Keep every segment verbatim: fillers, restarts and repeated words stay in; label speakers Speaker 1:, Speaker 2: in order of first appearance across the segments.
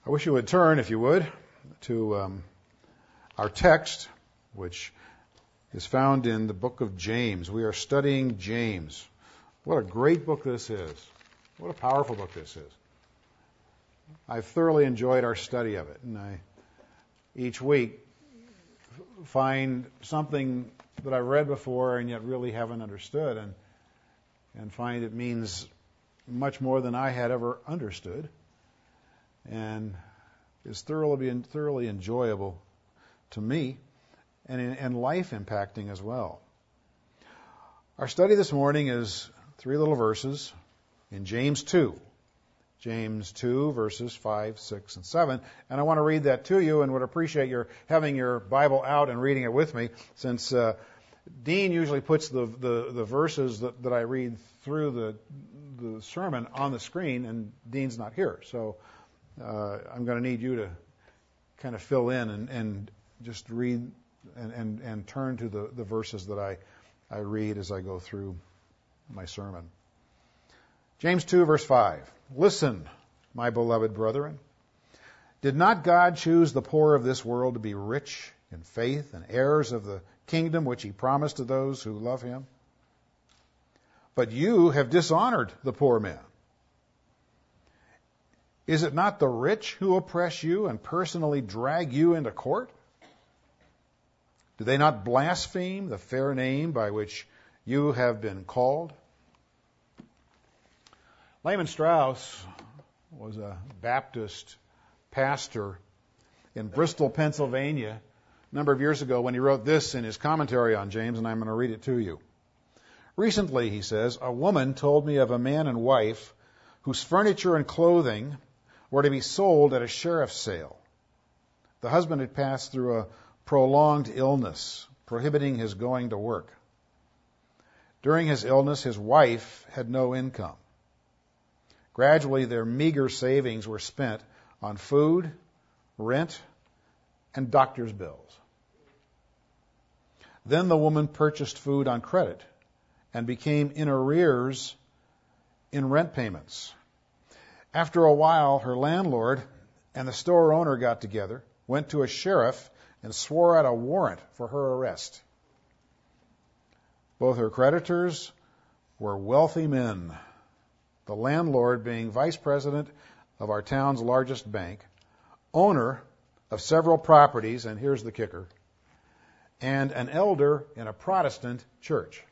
Speaker 1: I wish you would turn, if you would, to um, our text, which is found in the book of James. We are studying James. What a great book this is. What a powerful book this is. I've thoroughly enjoyed our study of it, and I each week find something that I've read before and yet really haven't understood, and and find it means much more than I had ever understood, and is thoroughly thoroughly enjoyable to me, and and life impacting as well. Our study this morning is three little verses in James two. James two, verses five, six, and seven. And I want to read that to you and would appreciate your having your Bible out and reading it with me, since uh, Dean usually puts the, the, the verses that, that I read through the, the sermon on the screen, and Dean's not here. So uh, I'm going to need you to kind of fill in and, and just read and, and, and turn to the, the verses that I, I read as I go through my sermon. James two, verse five. Listen, my beloved brethren. Did not God choose the poor of this world to be rich in faith and heirs of the kingdom which he promised to those who love him? But you have dishonored the poor man. Is it not the rich who oppress you and personally drag you into court? Do they not blaspheme the fair name by which you have been called? Lehman Strauss was a Baptist pastor in Bristol, Pennsylvania, a number of years ago when he wrote this in his commentary on James, and I'm going to read it to you. Recently, he says, a woman told me of a man and wife whose furniture and clothing were to be sold at a sheriff's sale. The husband had passed through a prolonged illness, prohibiting his going to work. During his illness, his wife had no income. Gradually, their meager savings were spent on food, rent, and doctor's bills. Then the woman purchased food on credit and became in arrears in rent payments. After a while, her landlord and the store owner got together, went to a sheriff, and swore out a warrant for her arrest. Both her creditors were wealthy men, the landlord being vice president of our town's largest bank, owner of several properties, and here's the kicker, and an elder in a Protestant church.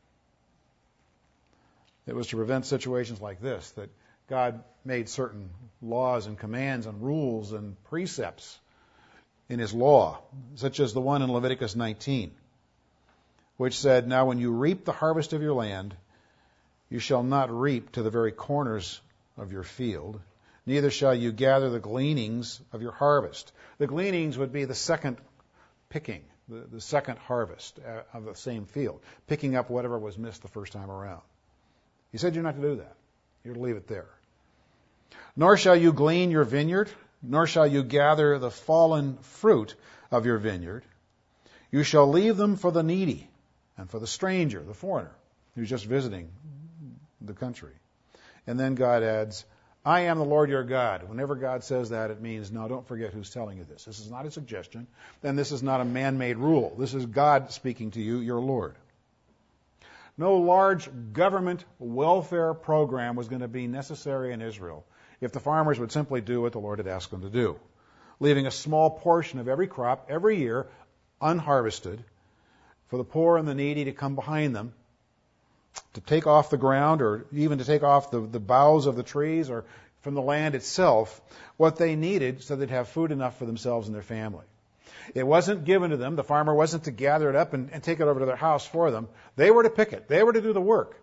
Speaker 1: It was to prevent situations like this that God made certain laws and commands and rules and precepts in his law, such as the one in Leviticus nineteen, which said, now when you reap the harvest of your land, you shall not reap to the very corners of your field, neither shall you gather the gleanings of your harvest. The gleanings would be the second picking, the, the second harvest of the same field, picking up whatever was missed the first time around. He said you're not to do that. You're to leave it there. Nor shall you glean your vineyard, nor shall you gather the fallen fruit of your vineyard. You shall leave them for the needy and for the stranger, the foreigner, who's just visiting the country. And then God adds, I am the Lord your God. Whenever God says that, it means, no, don't forget who's telling you this. This is not a suggestion, and this is not a man-made rule. This is God speaking to you, your Lord. No large government welfare program was going to be necessary in Israel if the farmers would simply do what the Lord had asked them to do, leaving a small portion of every crop every year unharvested for the poor and the needy to come behind them, to take off the ground or even to take off the, the boughs of the trees or from the land itself what they needed so they'd have food enough for themselves and their family. It wasn't given to them. The farmer wasn't to gather it up and, and take it over to their house for them. They were to pick it. They were to do the work.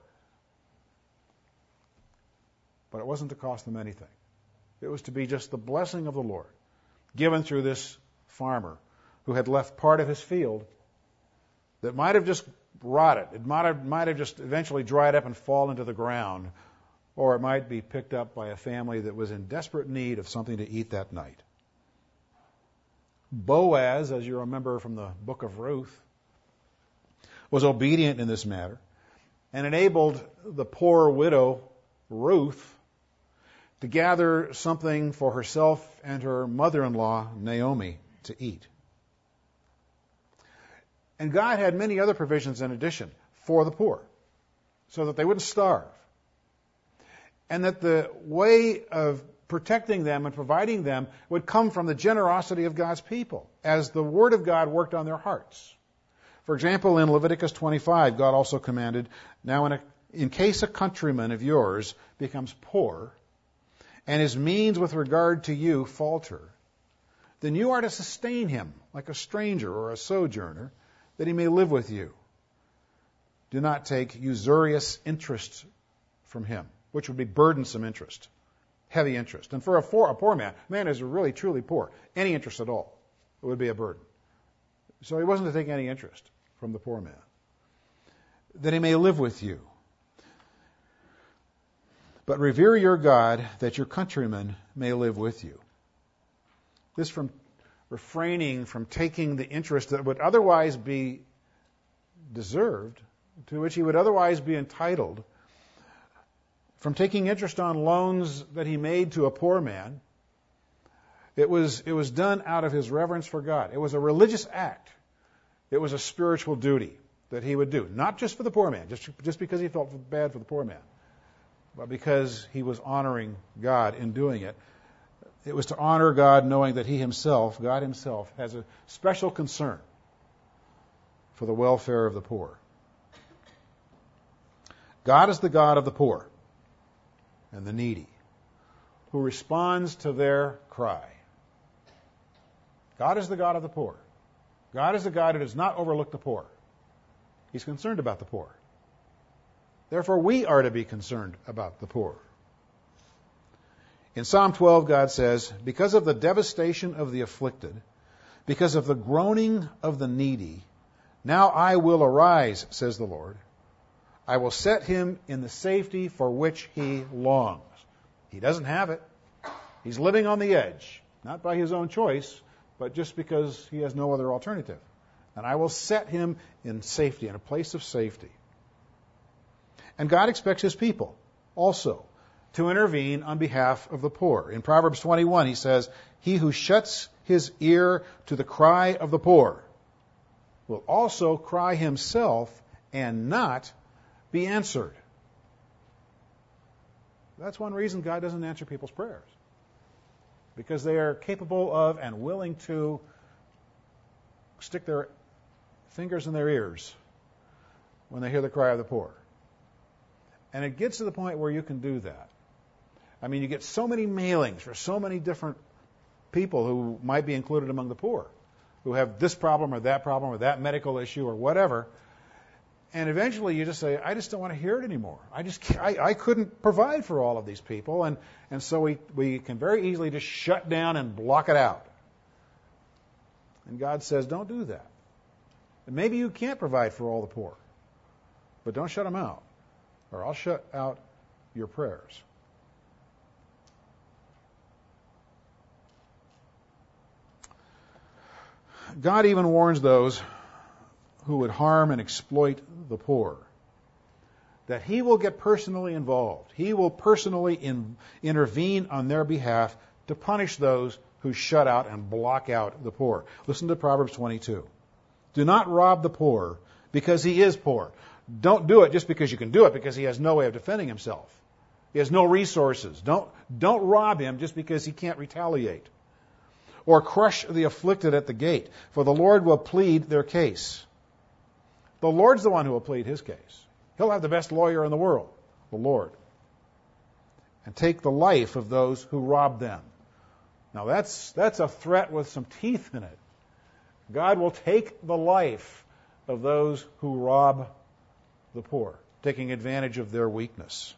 Speaker 1: But it wasn't to cost them anything. It was to be just the blessing of the Lord given through this farmer who had left part of his field that might have just rotted. It might have, might have just eventually dried up and fallen to the ground, or it might be picked up by a family that was in desperate need of something to eat that night. Boaz, as you remember from the book of Ruth, was obedient in this matter and enabled the poor widow, Ruth, to gather something for herself and her mother-in-law, Naomi, to eat. And God had many other provisions in addition for the poor, so that they wouldn't starve. And that the way of protecting them and providing them would come from the generosity of God's people, as the Word of God worked on their hearts. For example, in Leviticus twenty-five, God also commanded, now in, a, in case a countryman of yours becomes poor, and his means with regard to you falter, then you are to sustain him like a stranger or a sojourner, that he may live with you. Do not take usurious interest from him, which would be burdensome interest, heavy interest. And for a, for a poor man, man is really truly poor, any interest at all, it would be a burden. So he wasn't to take any interest from the poor man, that he may live with you. But revere your God, that your countrymen may live with you. This from refraining from taking the interest that would otherwise be deserved, to which he would otherwise be entitled, from taking interest on loans that he made to a poor man. It was, it was done out of his reverence for God. It was a religious act. It was a spiritual duty that he would do, not just for the poor man, just, just because he felt bad for the poor man, but because he was honoring God in doing it. It was to honor God, knowing that he himself, God himself, has a special concern for the welfare of the poor. God is the God of the poor and the needy, who responds to their cry. God is the God of the poor. God is the God who does not overlook the poor. He's concerned about the poor. Therefore, we are to be concerned about the poor. In Psalm twelve, God says, because of the devastation of the afflicted, because of the groaning of the needy, now I will arise, says the Lord. I will set him in the safety for which he longs. He doesn't have it. He's living on the edge, not by his own choice, but just because he has no other alternative. And I will set him in safety, in a place of safety. And God expects his people also to intervene on behalf of the poor. In Proverbs twenty-one, he says, he who shuts his ear to the cry of the poor will also cry himself and not be answered. That's one reason God doesn't answer people's prayers, because they are capable of and willing to stick their fingers in their ears when they hear the cry of the poor. And it gets to the point where you can do that. I mean, you get so many mailings for so many different people who might be included among the poor, who have this problem or that problem or that medical issue or whatever. And eventually you just say, I just don't want to hear it anymore. I just can't, I, I couldn't provide for all of these people. And, and so we, we can very easily just shut down and block it out. And God says, don't do that. And maybe you can't provide for all the poor, but don't shut them out, or I'll shut out your prayers. God even warns those who would harm and exploit the poor that he will get personally involved. He will personally in, intervene on their behalf to punish those who shut out and block out the poor. Listen to Proverbs twenty-two. Do not rob the poor because he is poor. Don't do it just because you can do it, because he has no way of defending himself. He has no resources. Don't, don't rob him just because he can't retaliate. Or crush the afflicted at the gate, for the Lord will plead their case. The Lord's the one who will plead his case. He'll have the best lawyer in the world, the Lord. And take the life of those who rob them. Now that's, that's a threat with some teeth in it. God will take the life of those who rob the poor, taking advantage of their weakness.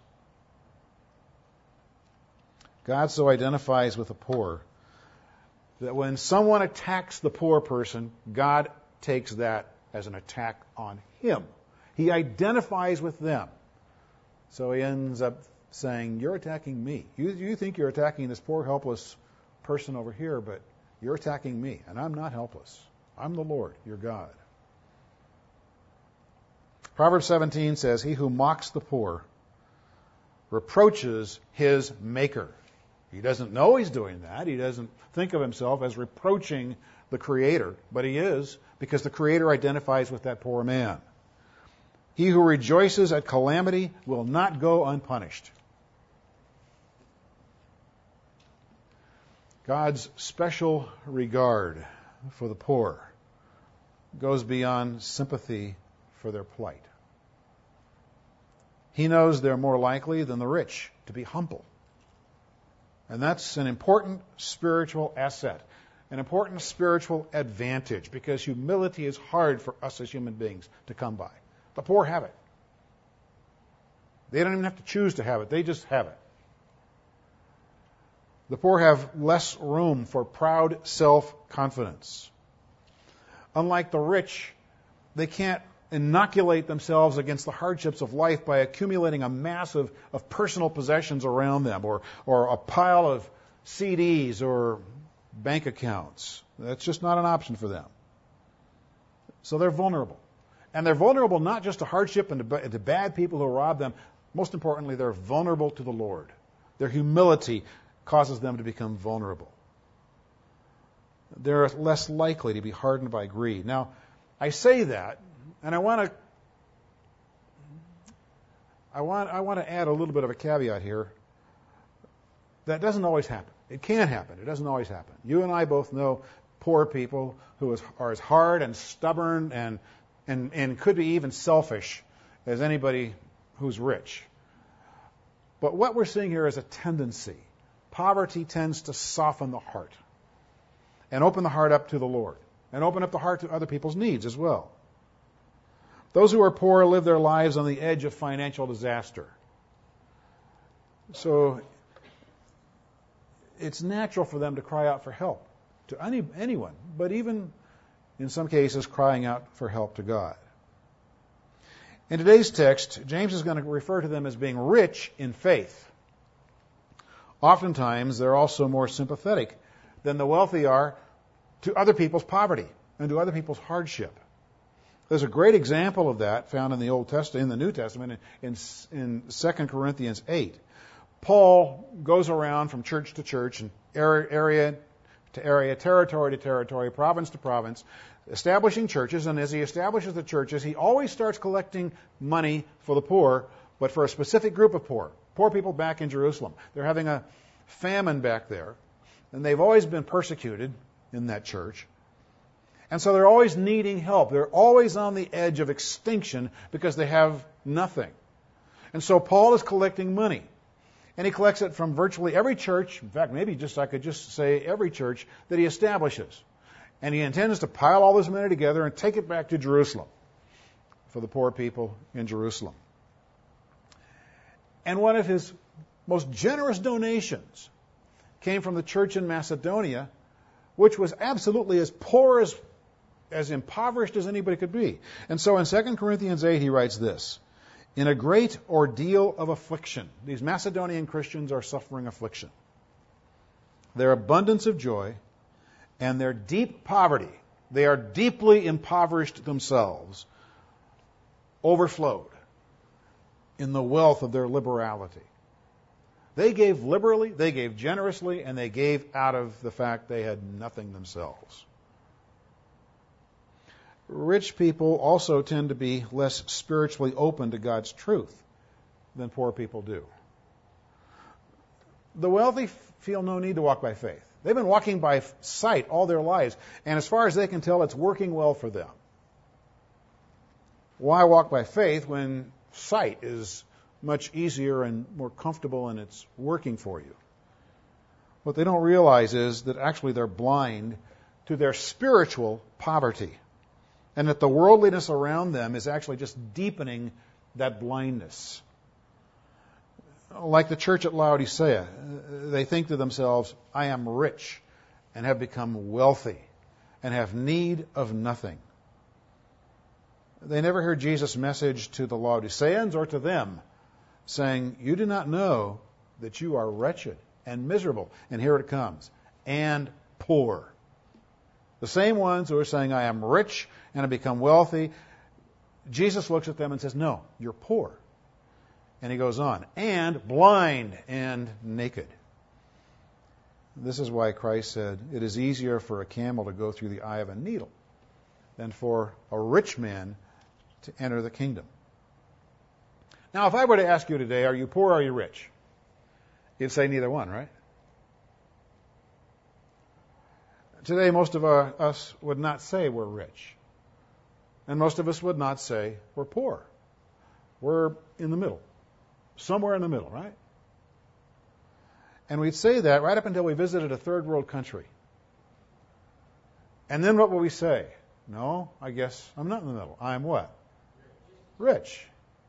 Speaker 1: God so identifies with the poor that when someone attacks the poor person, God takes that as an attack on him. He identifies with them. So he ends up saying, you're attacking me. You, you think you're attacking this poor, helpless person over here, but you're attacking me, and I'm not helpless. I'm the Lord, your God. Proverbs seventeen says, he who mocks the poor reproaches his maker. He doesn't know he's doing that. He doesn't think of himself as reproaching the Creator, but he is, because the Creator identifies with that poor man. He who rejoices at calamity will not go unpunished. God's special regard for the poor goes beyond sympathy for their plight. He knows they're more likely than the rich to be humble. And that's an important spiritual asset, an important spiritual advantage, because humility is hard for us as human beings to come by. The poor have it. They don't even have to choose to have it. They just have it. The poor have less room for proud self-confidence. Unlike the rich, they can't inoculate themselves against the hardships of life by accumulating a mass of, of personal possessions around them, or, or a pile of C Ds or bank accounts. That's just not an option for them. So they're vulnerable. And they're vulnerable not just to hardship and to, to bad people who rob them. Most importantly, they're vulnerable to the Lord. Their humility causes them to become vulnerable. They're less likely to be hardened by greed. Now, I say that, and I want to I want I want to add a little bit of a caveat here. That doesn't always happen. It can happen. It doesn't always happen. You and I both know poor people who are as hard and stubborn and and, and could be even selfish as anybody who's rich. But what we're seeing here is a tendency. Poverty tends to soften the heart and open the heart up to the Lord and open up the heart to other people's needs as well. Those who are poor live their lives on the edge of financial disaster. So it's natural for them to cry out for help to any, anyone, but even in some cases crying out for help to God. In today's text, James is going to refer to them as being rich in faith. Oftentimes, they're also more sympathetic than the wealthy are to other people's poverty and to other people's hardship. There's a great example of that found in the Old Testament, in the New Testament, in, in Second Corinthians eight. Paul goes around from church to church and area to area, territory to territory, province to province, establishing churches. And as he establishes the churches, he always starts collecting money for the poor, but for a specific group of poor, poor people back in Jerusalem. They're having a famine back there, and they've always been persecuted in that church. And so they're always needing help. They're always on the edge of extinction because they have nothing. And so Paul is collecting money. And he collects it from virtually every church. In fact, maybe just I could just say every church that he establishes. And he intends to pile all this money together and take it back to Jerusalem for the poor people in Jerusalem. And one of his most generous donations came from the church in Macedonia, which was absolutely as poor, as, as impoverished as anybody could be. And so in Second Corinthians eight, he writes this: in a great ordeal of affliction, these Macedonian Christians are suffering affliction. Their abundance of joy and their deep poverty, they are deeply impoverished themselves, overflowed in the wealth of their liberality. They gave liberally, they gave generously, and they gave out of the fact they had nothing themselves. Rich people also tend to be less spiritually open to God's truth than poor people do. The wealthy feel no need to walk by faith. They've been walking by sight all their lives, and as far as they can tell, it's working well for them. Why walk by faith when sight is much easier and more comfortable and it's working for you? What they don't realize is that actually they're blind to their spiritual poverty, and that the worldliness around them is actually just deepening that blindness. Like the church at Laodicea, they think to themselves, I am rich and have become wealthy and have need of nothing. They never heard Jesus' message to the Laodiceans or to them, saying, you do not know that you are wretched and miserable. And here it comes, and poor. The same ones who are saying, I am rich and have become wealthy, Jesus looks at them and says, no, you're poor. And he goes on, and blind and naked. This is why Christ said, it is easier for a camel to go through the eye of a needle than for a rich man to enter the kingdom. Now, if I were to ask you today, are you poor or are you rich? You'd say neither one, right? Today, most of our, us would not say we're rich. And most of us would not say we're poor. We're in the middle. Somewhere in the middle, right? And we'd say that right up until we visited a third world country. And then what will we say? No, I guess I'm not in the middle. I'm what? Rich.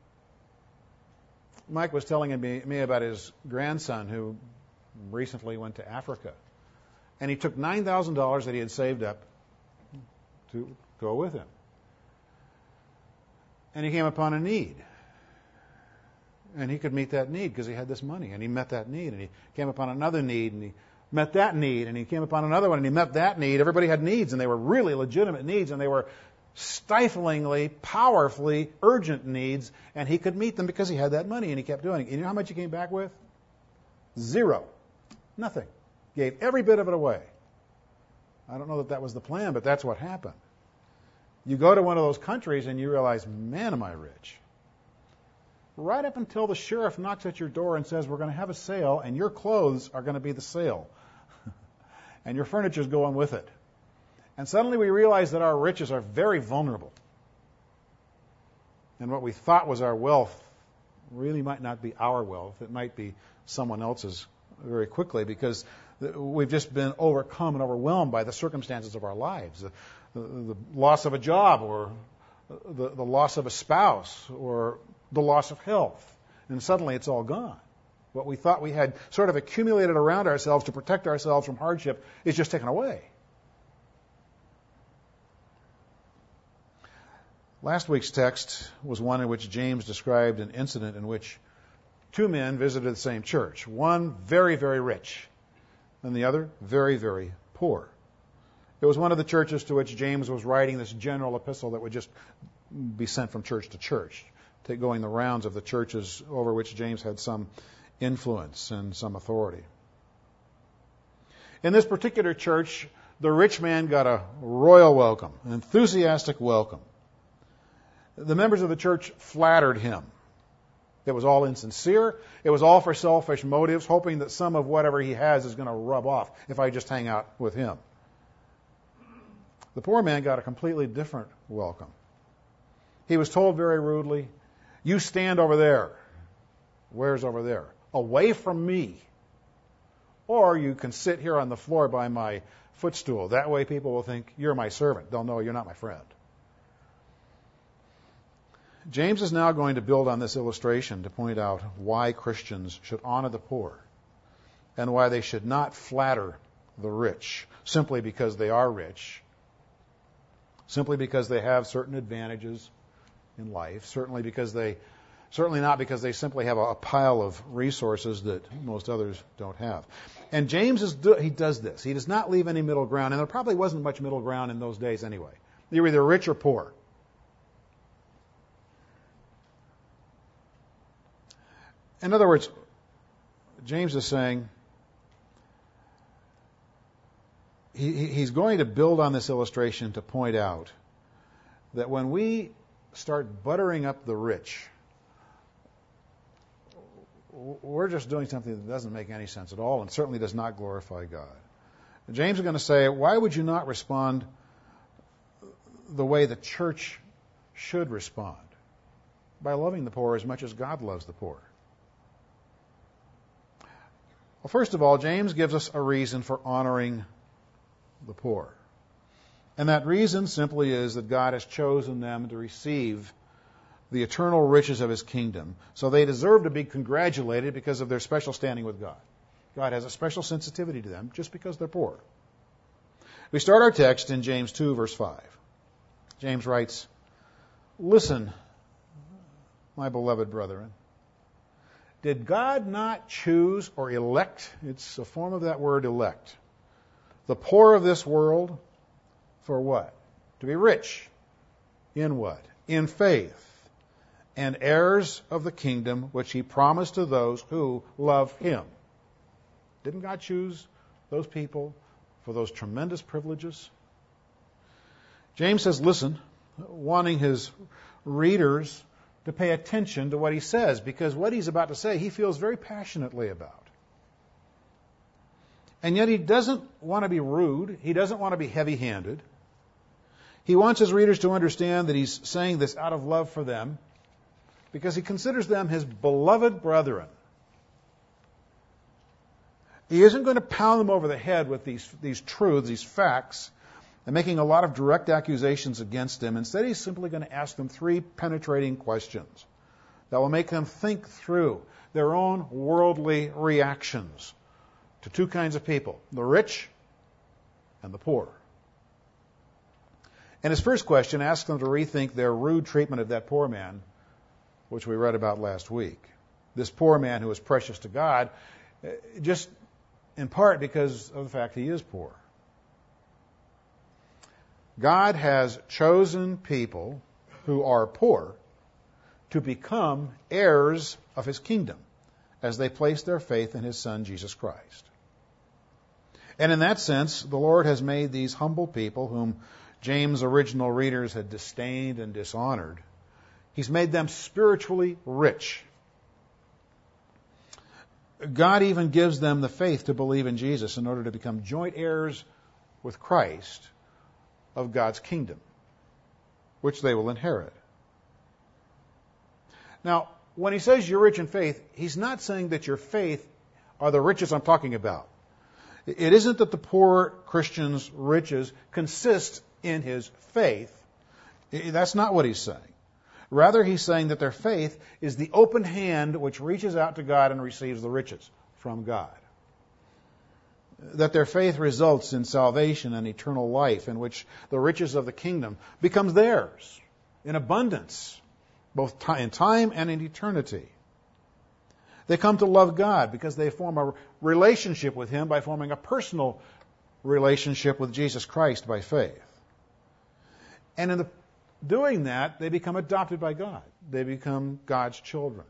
Speaker 1: Mike was telling me, me about his grandson who recently went to Africa. And he took nine thousand dollars that he had saved up to go with him. And he came upon a need. And he could meet that need because he had this money. And he met that need. And he came upon another need. And he met that need. And he came upon another one. And he met that need. Everybody had needs. And they were really legitimate needs. And they were stiflingly, powerfully urgent needs. And he could meet them because he had that money. And he kept doing it. You know how much he came back with? Zero. Nothing. Gave every bit of it away. I don't know that that was the plan, but that's what happened. You go to one of those countries and you realize, man, am I rich. Right up until the sheriff knocks at your door and says, we're going to have a sale, and your clothes are going to be the sale. And your furniture's going with it. And suddenly we realize that our riches are very vulnerable. And what we thought was our wealth really might not be our wealth. It might be someone else's very quickly, because we've just been overcome and overwhelmed by the circumstances of our lives. The, the, the loss of a job, or the, the loss of a spouse, or the loss of health. And suddenly it's all gone. What we thought we had sort of accumulated around ourselves to protect ourselves from hardship is just taken away. Last week's text was one in which James described an incident in which two men visited the same church. One very, very rich, and the other very, very poor. It was one of the churches to which James was writing this general epistle that would just be sent from church to church, going the rounds of the churches over which James had some influence and some authority. In this particular church, the rich man got a royal welcome, an enthusiastic welcome. The members of the church flattered him. It was all insincere. It was all for selfish motives, hoping that some of whatever he has is going to rub off if I just hang out with him. The poor man got a completely different welcome. He was told very rudely, you stand over there. Where's over there? Away from me. Or you can sit here on the floor by my footstool. That way people will think you're my servant. They'll know you're not my friend. James is now going to build on this illustration to point out why Christians should honor the poor and why they should not flatter the rich simply because they are rich, simply because they have certain advantages in life, certainly because they, certainly not because they simply have a, a pile of resources that most others don't have. And James is do, he does this. He does not leave any middle ground, and there probably wasn't much middle ground in those days anyway. You're either rich or poor. In other words, James is saying he, he's going to build on this illustration to point out that when we start buttering up the rich, we're just doing something that doesn't make any sense at all and certainly does not glorify God. James is going to say, why would you not respond the way the church should respond? By loving the poor as much as God loves the poor. Well, first of all, James gives us a reason for honoring the poor. And that reason simply is that God has chosen them to receive the eternal riches of his kingdom. So they deserve to be congratulated because of their special standing with God. God has a special sensitivity to them just because they're poor. We start our text in James two, verse five. James writes, listen, my beloved brethren, did God not choose or elect, it's a form of that word elect, the poor of this world for what? To be rich. In what? In faith. And heirs of the kingdom which he promised to those who love him. Didn't God choose those people for those tremendous privileges? James says, listen, wanting his readers to pay attention to what he says, because what he's about to say, he feels very passionately about. And yet he doesn't want to be rude. He doesn't want to be heavy-handed. He wants his readers to understand that he's saying this out of love for them, because he considers them his beloved brethren. He isn't going to pound them over the head with these, these truths, these facts, and making a lot of direct accusations against them. Instead, he's simply going to ask them three penetrating questions that will make them think through their own worldly reactions to two kinds of people, the rich and the poor. And his first question asks them to rethink their rude treatment of that poor man, which we read about last week. This poor man who is precious to God, just in part because of the fact he is poor. God has chosen people who are poor to become heirs of his kingdom as they place their faith in his Son, Jesus Christ. And in that sense, the Lord has made these humble people, whom James' original readers had disdained and dishonored, he's made them spiritually rich. God even gives them the faith to believe in Jesus in order to become joint heirs with Christ of God's kingdom, which they will inherit. Now, when he says you're rich in faith, he's not saying that your faith are the riches I'm talking about. It isn't that the poor Christian's riches consist in his faith. That's not what he's saying. Rather, he's saying that their faith is the open hand which reaches out to God and receives the riches from God. That their faith results in salvation and eternal life, in which the riches of the kingdom becomes theirs in abundance, both in time and in eternity. They come to love God because they form a relationship with him by forming a personal relationship with Jesus Christ by faith. And in the, doing that, they become adopted by God. They become God's children.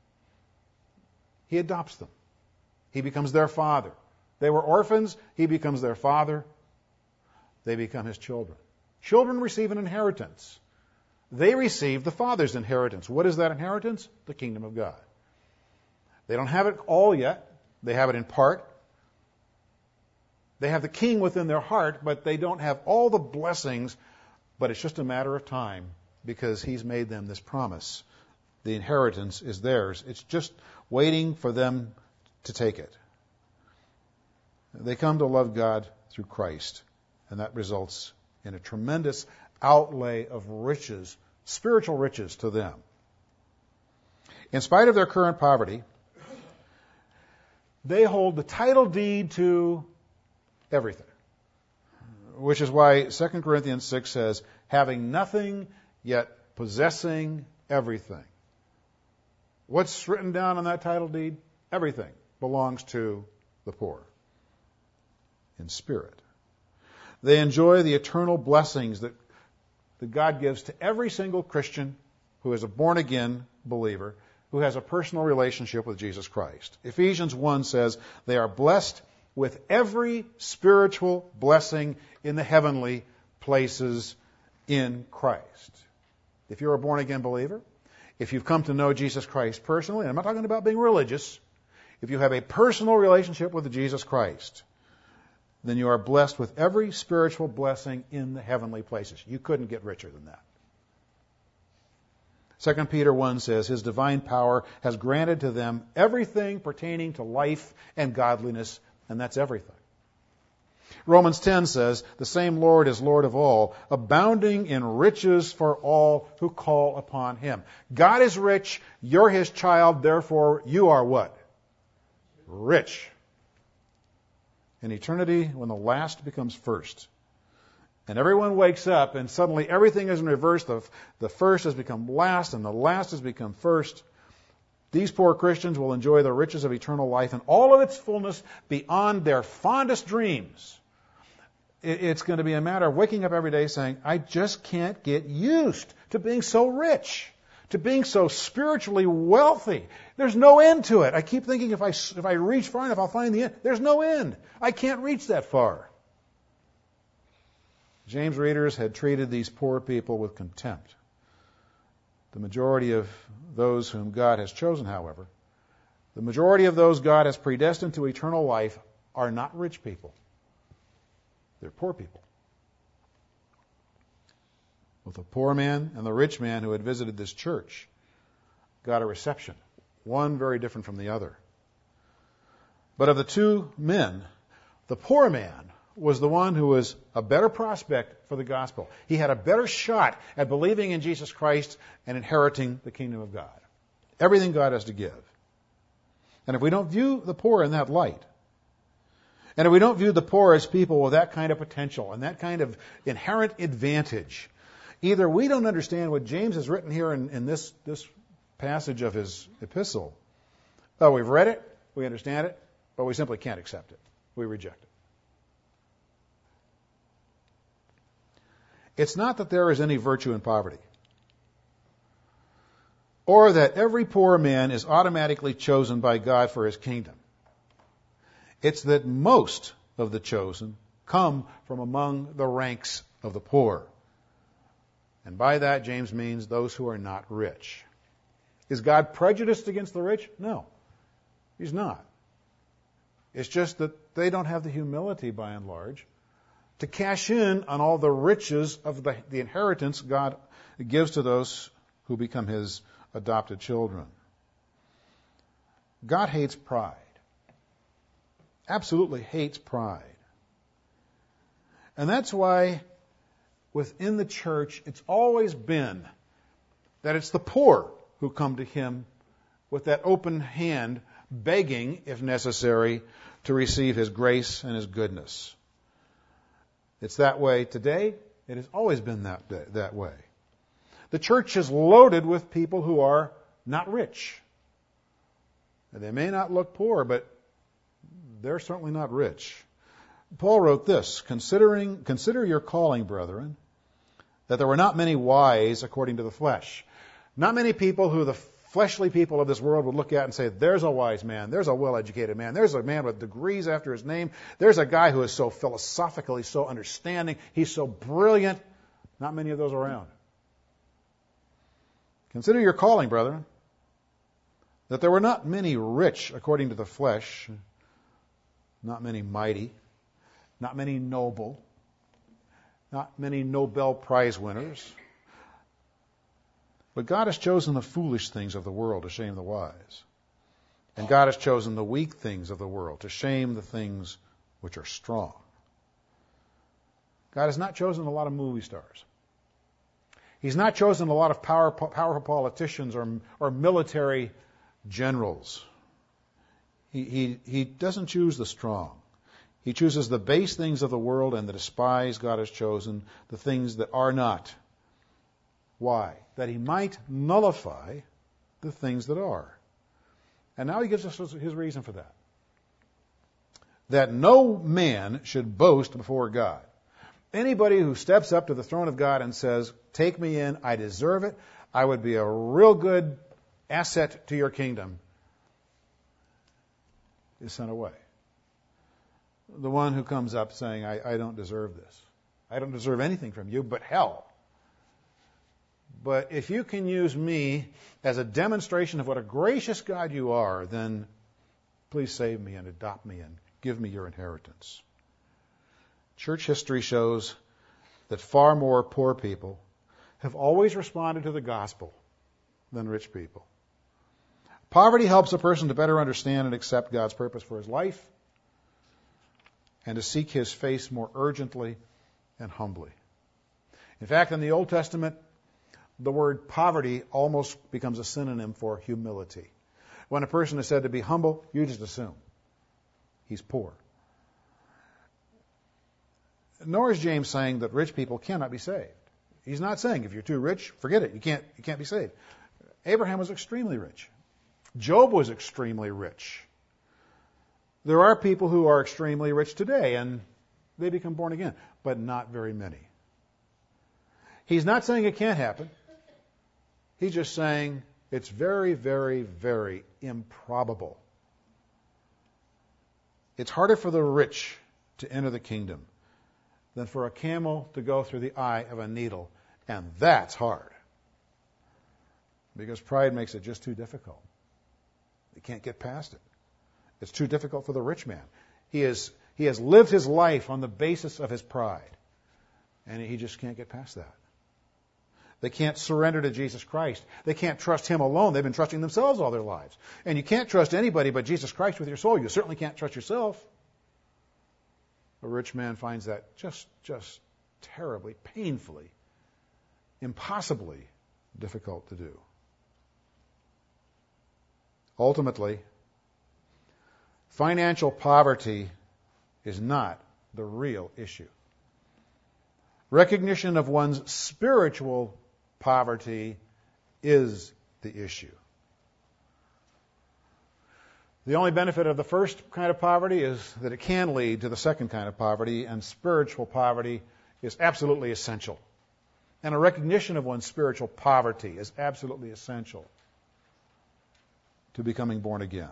Speaker 1: He adopts them. He becomes their father. They were orphans. He becomes their father. They become his children. Children receive an inheritance. They receive the Father's inheritance. What is that inheritance? The kingdom of God. They don't have it all yet. They have it in part. They have the king within their heart, but they don't have all the blessings. But it's just a matter of time because he's made them this promise. The inheritance is theirs. It's just waiting for them to take it. They come to love God through Christ, and that results in a tremendous outlay of riches, spiritual riches to them. In spite of their current poverty, they hold the title deed to everything, which is why Second Corinthians six says, having nothing, yet possessing everything. What's written down on that title deed? Everything belongs to the poor in spirit. They enjoy the eternal blessings that, that God gives to every single Christian who is a born-again believer, who has a personal relationship with Jesus Christ. Ephesians one says they are blessed with every spiritual blessing in the heavenly places in Christ. If you're a born-again believer, if you've come to know Jesus Christ personally, and I'm not talking about being religious, if you have a personal relationship with Jesus Christ, then you are blessed with every spiritual blessing in the heavenly places. You couldn't get richer than that. Second Peter one says, his divine power has granted to them everything pertaining to life and godliness, and that's everything. Romans ten says, the same Lord is Lord of all, abounding in riches for all who call upon him. God is rich, you're his child, therefore you are what? Rich. In eternity, when the last becomes first, and everyone wakes up and suddenly everything is in reverse, the, the first has become last and the last has become first, these poor Christians will enjoy the riches of eternal life in all of its fullness beyond their fondest dreams. It, it's going to be a matter of waking up every day saying, I just can't get used to being so rich, to being so spiritually wealthy. There's no end to it. I keep thinking if I, if I reach far enough, I'll find the end. There's no end. I can't reach that far. James' readers had treated these poor people with contempt. The majority of those whom God has chosen, however, the majority of those God has predestined to eternal life are not rich people. They're poor people. Both the poor man and the rich man who had visited this church got a reception, one very different from the other. But of the two men, the poor man was the one who was a better prospect for the gospel. He had a better shot at believing in Jesus Christ and inheriting the kingdom of God. Everything God has to give. And if we don't view the poor in that light, and if we don't view the poor as people with that kind of potential and that kind of inherent advantage, either we don't understand what James has written here in, in this, this passage of his epistle. Oh, we've read it, we understand it, but we simply can't accept it. We reject it. It's not that there is any virtue in poverty, or that every poor man is automatically chosen by God for his kingdom. It's that most of the chosen come from among the ranks of the poor. And by that, James means those who are not rich. Is God prejudiced against the rich? No, he's not. It's just that they don't have the humility, by and large, to cash in on all the riches of the, the inheritance God gives to those who become his adopted children. God hates pride. Absolutely hates pride. And that's why within the church, it's always been that it's the poor who come to him with that open hand, begging, if necessary, to receive his grace and his goodness. It's that way today. It has always been that, that way. The church is loaded with people who are not rich. They may not look poor, but they're certainly not rich. Paul wrote this, Considering, consider your calling, brethren, that there were not many wise according to the flesh. Not many people who the fleshly people of this world would look at and say, there's a wise man, there's a well-educated man, there's a man with degrees after his name, there's a guy who is so philosophically, so understanding, he's so brilliant. Not many of those around. Consider your calling, brethren, that there were not many rich according to the flesh, not many mighty, not many noble, not many Nobel Prize winners. But God has chosen the foolish things of the world to shame the wise. And God has chosen the weak things of the world to shame the things which are strong. God has not chosen a lot of movie stars. He's not chosen a lot of power, powerful politicians or, or military generals. He, he, he doesn't choose the strong. He chooses the base things of the world and the despised. God has chosen the things that are not. Why? That he might nullify the things that are. And now he gives us his reason for that. That no man should boast before God. Anybody who steps up to the throne of God and says, take me in, I deserve it, I would be a real good asset to your kingdom, is sent away. The one who comes up saying, I, I don't deserve this. I don't deserve anything from you but hell. But if you can use me as a demonstration of what a gracious God you are, then please save me and adopt me and give me your inheritance. Church history shows that far more poor people have always responded to the gospel than rich people. Poverty helps a person to better understand and accept God's purpose for his life and to seek his face more urgently and humbly. In fact, in the Old Testament, the word poverty almost becomes a synonym for humility. When a person is said to be humble, you just assume he's poor. Nor is James saying that rich people cannot be saved. He's not saying if you're too rich, forget it, you can't, you can't be saved. Abraham was extremely rich. Job was extremely rich. There are people who are extremely rich today, and they become born again, but not very many. He's not saying it can't happen. He's just saying it's very, very, very improbable. It's harder for the rich to enter the kingdom than for a camel to go through the eye of a needle. And that's hard. Because pride makes it just too difficult. You can't get past it. It's too difficult for the rich man. He is, he has lived his life on the basis of his pride. And he just can't get past that. They can't surrender to Jesus Christ. They can't trust Him alone. They've been trusting themselves all their lives. And you can't trust anybody but Jesus Christ with your soul. You certainly can't trust yourself. A rich man finds that just, just terribly, painfully, impossibly difficult to do. Ultimately, financial poverty is not the real issue. Recognition of one's spiritual poverty is the issue. The only benefit of the first kind of poverty is that it can lead to the second kind of poverty, and spiritual poverty is absolutely essential. And a recognition of one's spiritual poverty is absolutely essential to becoming born again.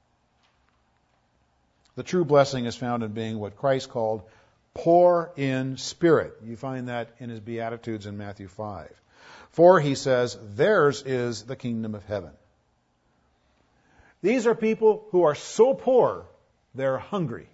Speaker 1: The true blessing is found in being what Christ called poor in spirit. You find that in His Beatitudes in Matthew five. For, He says, theirs is the kingdom of heaven. These are people who are so poor, they're hungry.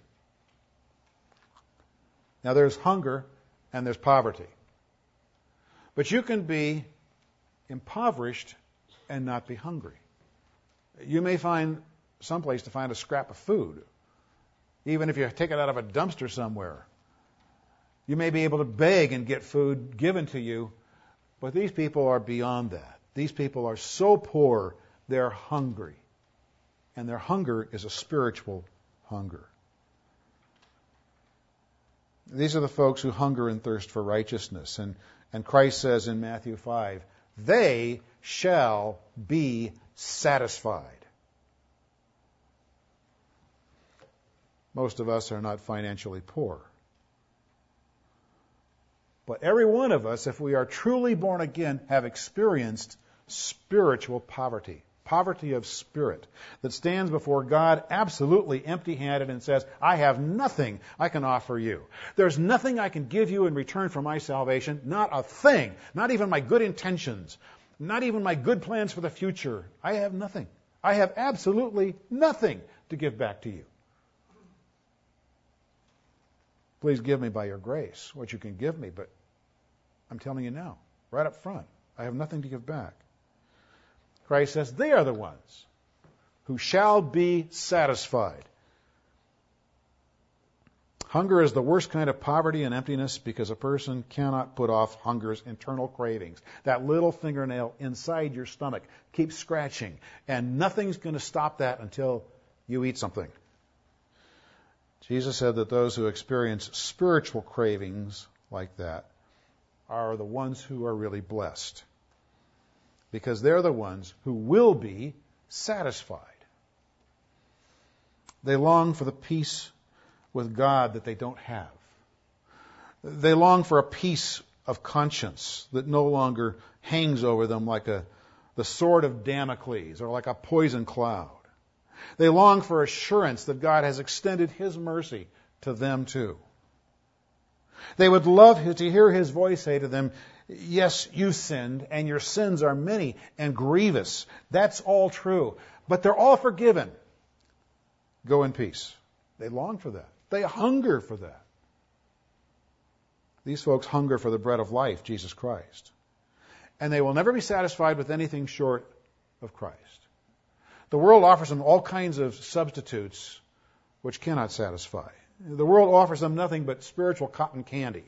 Speaker 1: Now, there's hunger and there's poverty. But you can be impoverished and not be hungry. You may find someplace to find a scrap of food, even if you take it out of a dumpster somewhere. You may be able to beg and get food given to you, but these people are beyond that. These people are so poor, they're hungry. And their hunger is a spiritual hunger. These are the folks who hunger and thirst for righteousness. And, and Christ says in Matthew five, they shall be satisfied. Most of us are not financially poor. But every one of us, if we are truly born again, have experienced spiritual poverty. Poverty of spirit that stands before God absolutely empty-handed and says, I have nothing I can offer you. There's nothing I can give you in return for my salvation. Not a thing. Not even my good intentions. Not even my good plans for the future. I have nothing. I have absolutely nothing to give back to you. Please give me by your grace what you can give me, but I'm telling you now, right up front, I have nothing to give back. Christ says they are the ones who shall be satisfied. Hunger is the worst kind of poverty and emptiness because a person cannot put off hunger's internal cravings. That little fingernail inside your stomach keeps scratching, and nothing's going to stop that until you eat something. Jesus said that those who experience spiritual cravings like that are the ones who are really blessed, because they're the ones who will be satisfied. They long for the peace with God that they don't have. They long for a peace of conscience that no longer hangs over them like a, the sword of Damocles or like a poison cloud. They long for assurance that God has extended His mercy to them too. They would love to hear His voice say to them, yes, you sinned, and your sins are many and grievous. That's all true. But they're all forgiven. Go in peace. They long for that. They hunger for that. These folks hunger for the bread of life, Jesus Christ. And they will never be satisfied with anything short of Christ. The world offers them all kinds of substitutes which cannot satisfy. The world offers them nothing but spiritual cotton candy.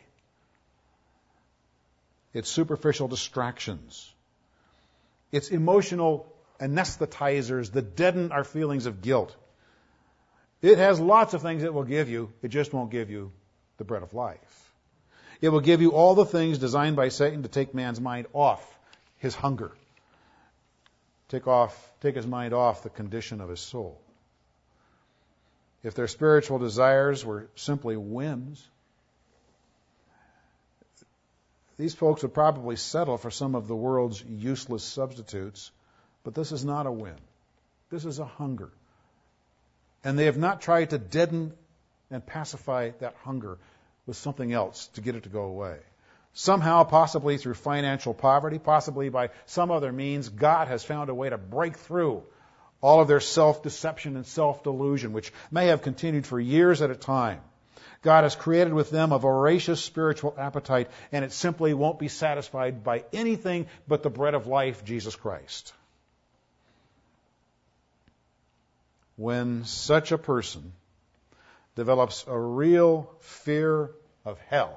Speaker 1: It's superficial distractions. It's emotional anesthetizers that deaden our feelings of guilt. It has lots of things it will give you. It just won't give you the bread of life. It will give you all the things designed by Satan to take man's mind off his hunger. Take off, take his mind off the condition of his soul. If their spiritual desires were simply whims, these folks would probably settle for some of the world's useless substitutes, but this is not a whim. This is a hunger. And they have not tried to deaden and pacify that hunger with something else to get it to go away. Somehow, possibly through financial poverty, possibly by some other means, God has found a way to break through all of their self-deception and self-delusion, which may have continued for years at a time. God has created with them a voracious spiritual appetite, and it simply won't be satisfied by anything but the bread of life, Jesus Christ. When such a person develops a real fear of hell,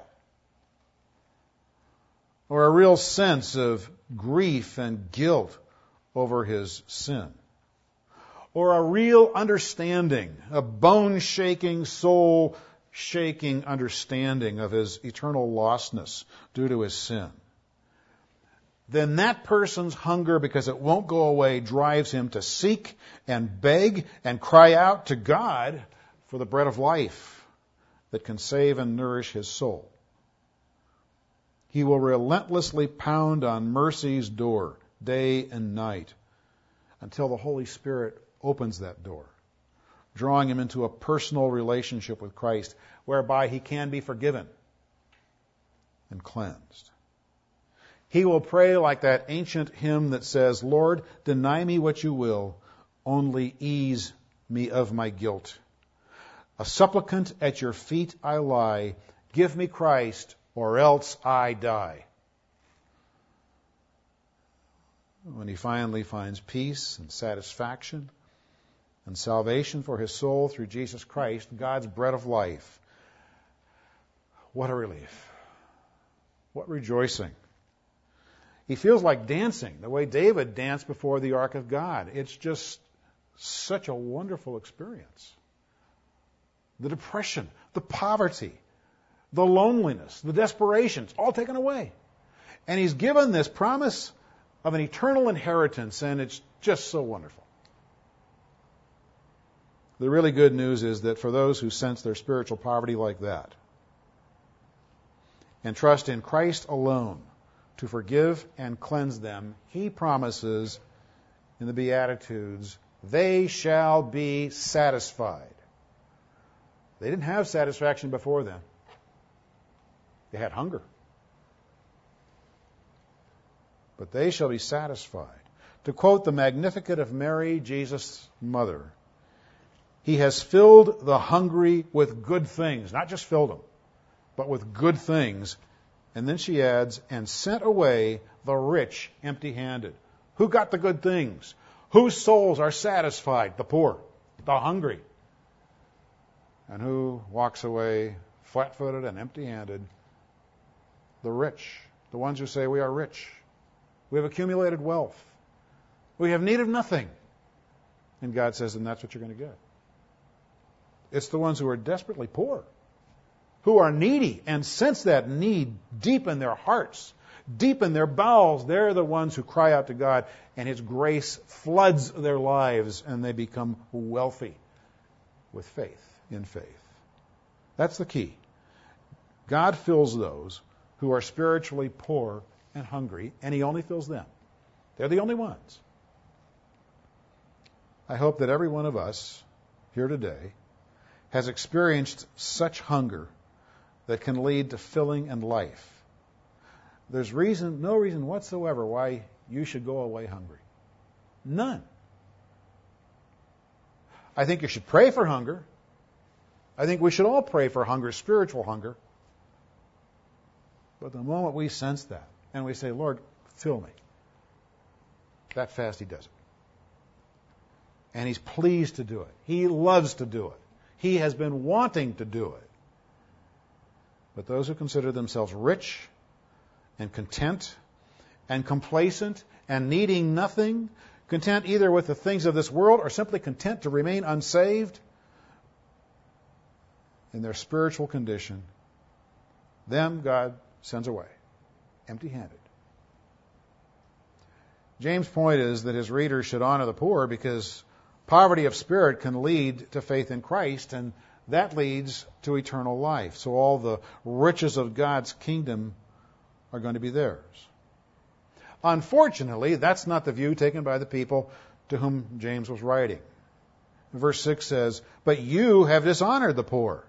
Speaker 1: or a real sense of grief and guilt over his sin, or a real understanding, a bone-shaking, soul-shaking understanding of his eternal lostness due to his sin, then that person's hunger, because it won't go away, drives him to seek and beg and cry out to God for the bread of life that can save and nourish his soul. He will relentlessly pound on mercy's door day and night until the Holy Spirit opens that door, drawing him into a personal relationship with Christ whereby he can be forgiven and cleansed. He will pray like that ancient hymn that says, "Lord, deny me what you will, only ease me of my guilt. A supplicant at your feet I lie, give me Christ, or else I die." When he finally finds peace and satisfaction and salvation for his soul through Jesus Christ, God's bread of life, what a relief. What rejoicing. He feels like dancing, the way David danced before the ark of God. It's just such a wonderful experience. The depression, the poverty, the loneliness, the desperation, it's all taken away. And he's given this promise of an eternal inheritance, and it's just so wonderful. The really good news is that for those who sense their spiritual poverty like that and trust in Christ alone to forgive and cleanse them, he promises in the Beatitudes, they shall be satisfied. They didn't have satisfaction before then. They had hunger. But they shall be satisfied. To quote the Magnificat of Mary, Jesus' mother, he has filled the hungry with good things. Not just filled them, but with good things. And then she adds, and sent away the rich empty-handed. Who got the good things? Whose souls are satisfied? The poor, the hungry. And who walks away flat-footed and empty-handed? The rich, the ones who say we are rich. We have accumulated wealth. We have need of nothing. And God says, and that's what you're going to get. It's the ones who are desperately poor, who are needy and sense that need deep in their hearts, deep in their bowels. They're the ones who cry out to God, and His grace floods their lives, and they become wealthy with faith, in faith. That's the key. God fills those who are spiritually poor and hungry, and He only fills them. They're the only ones. I hope that every one of us here today has experienced such hunger that can lead to filling and life. There's reason, no reason whatsoever why you should go away hungry. None. I think you should pray for hunger. I think we should all pray for hunger, spiritual hunger. But the moment we sense that and we say, Lord, fill me, that fast He does it. And He's pleased to do it. He loves to do it. He has been wanting to do it. But those who consider themselves rich and content and complacent and needing nothing, content either with the things of this world or simply content to remain unsaved in their spiritual condition, them God sends away, empty-handed. James' point is that his readers should honor the poor because poverty of spirit can lead to faith in Christ, and that leads to eternal life. So all the riches of God's kingdom are are going to be theirs. Unfortunately, that's not the view taken by the people to whom James was writing. Verse six says, "But you have dishonored the poor."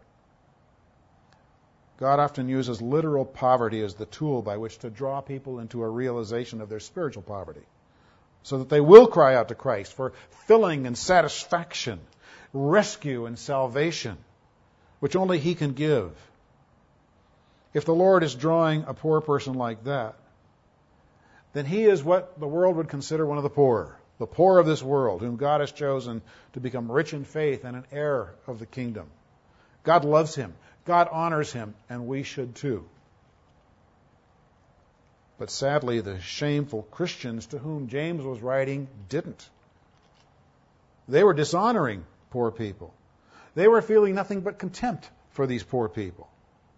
Speaker 1: God often uses literal poverty as the tool by which to draw people into a realization of their spiritual poverty, so that they will cry out to Christ for filling and satisfaction, rescue and salvation, which only He can give. If the Lord is drawing a poor person like that, then he is what the world would consider one of the poor, the poor of this world, whom God has chosen to become rich in faith and an heir of the kingdom. God loves him. God honors him, and we should too. But sadly, the shameful Christians to whom James was writing didn't. They were dishonoring poor people. They were feeling nothing but contempt for these poor people.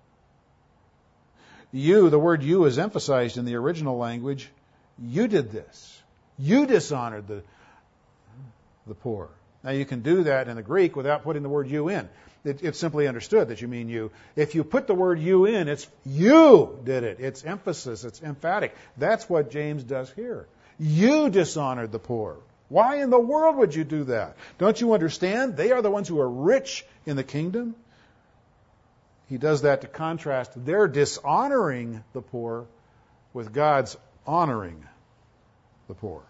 Speaker 1: You, the word you is emphasized in the original language. You did this. You dishonored the, the poor. Now you can do that in the Greek without putting the word you in. It, it's simply understood that you mean you. If you put the word you in, it's you did it. It's emphasis. It's emphatic. That's what James does here. You dishonored the poor. Why in the world would you do that? Don't you understand? They are the ones who are rich in the kingdom. He does that to contrast their dishonoring the poor with God's honoring the poor.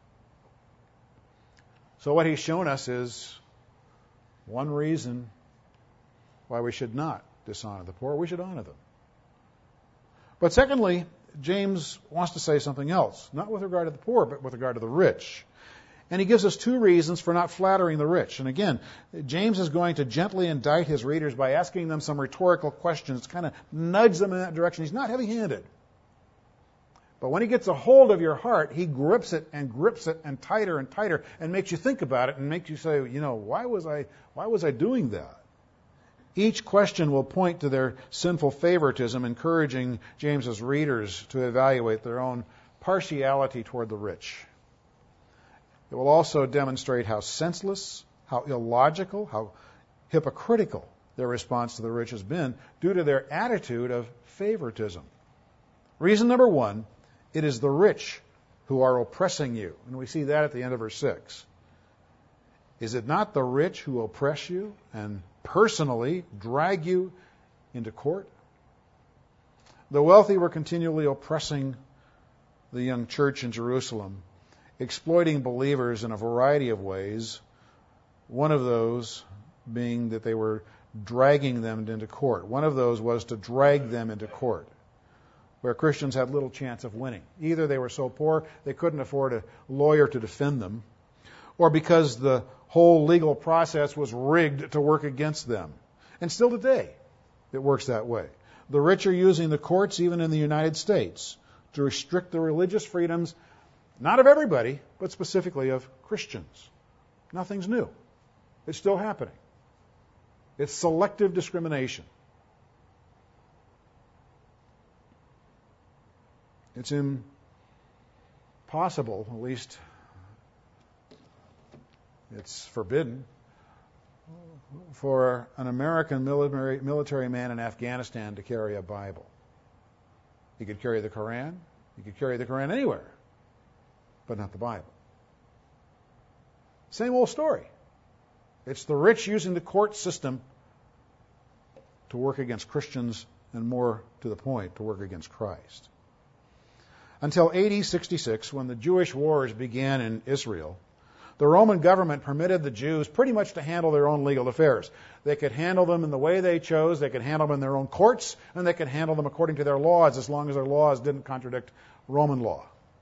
Speaker 1: So what he's shown us is one reason why we should not dishonor the poor. We should honor them. But secondly, James wants to say something else, not with regard to the poor, but with regard to the rich. And he gives us two reasons for not flattering the rich. And again, James is going to gently indict his readers by asking them some rhetorical questions, kind of nudge them in that direction. He's not heavy-handed. But when he gets a hold of your heart, he grips it and grips it and tighter and tighter and makes you think about it and makes you say, you know, why was I, why was I doing that? Each question will point to their sinful favoritism, encouraging James's readers to evaluate their own partiality toward the rich. It will also demonstrate how senseless, how illogical, how hypocritical their response to the rich has been due to their attitude of favoritism. Reason number one, it is the rich who are oppressing you. And we see that at the end of verse six. Is it not the rich who oppress you and personally drag you into court? The wealthy were continually oppressing the young church in Jerusalem, exploiting believers in a variety of ways, one of those being that they were dragging them into court. One of those was to drag them into court, where Christians had little chance of winning. Either they were so poor they couldn't afford a lawyer to defend them, or because the whole legal process was rigged to work against them. And still today, it works that way. The rich are using the courts, even in the United States, to restrict the religious freedoms, not of everybody, but specifically of Christians. Nothing's new. It's still happening. It's selective discrimination. It's impossible, at least it's forbidden, for an American military, military man in Afghanistan to carry a Bible. He could carry the Koran. He could carry the Koran anywhere, but not the Bible. Same old story. It's the rich using the court system to work against Christians, and more to the point, to work against Christ. Until A D sixty-six, when the Jewish wars began in Israel, the Roman government permitted the Jews pretty much to handle their own legal affairs. They could handle them in the way they chose, they could handle them in their own courts, and they could handle them according to their laws, as long as their laws didn't contradict Roman law.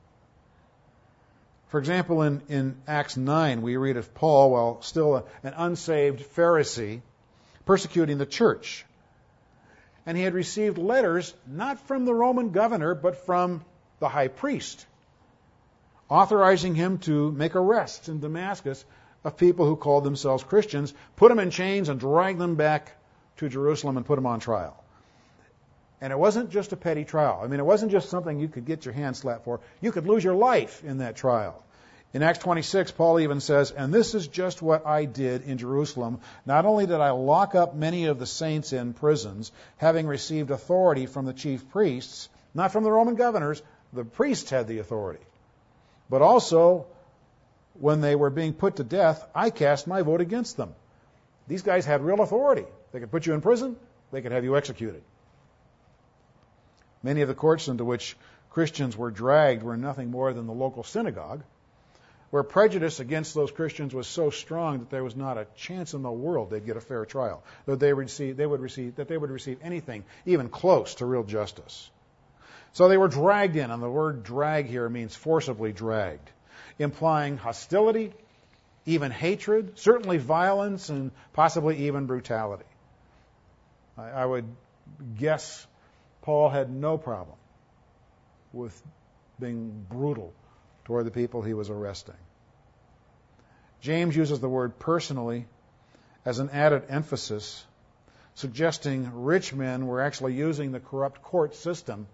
Speaker 1: For example, in, in Acts nine, we read of Paul, while still a, an unsaved Pharisee, persecuting the church. And he had received letters not from the Roman governor, but from the high priest, authorizing him to make arrests in Damascus of people who called themselves Christians, put them in chains and drag them back to Jerusalem and put them on trial. And it wasn't just a petty trial. I mean, it wasn't just something you could get your hand slapped for. You could lose your life in that trial. In Acts twenty-six, Paul even says, "And this is just what I did in Jerusalem. Not only did I lock up many of the saints in prisons, having received authority from the chief priests, Not from the Roman governors. The priests had the authority. But also, when they were being put to death, I cast my vote against them. These guys had real authority. They could put you in prison. They could have you executed. Many of the courts into which Christians were dragged were nothing more than the local synagogue, where prejudice against those Christians was so strong that there was not a chance in the world they'd get a fair trial, that they, receive, they would receive, that they would receive anything even close to real justice. So they were dragged in, and the word drag here means forcibly dragged, implying hostility, even hatred, certainly violence, and possibly even brutality. I, I would guess Paul had no problem with being brutal toward the people he was arresting. James uses the word personally as an added emphasis, suggesting rich men were actually using the corrupt court system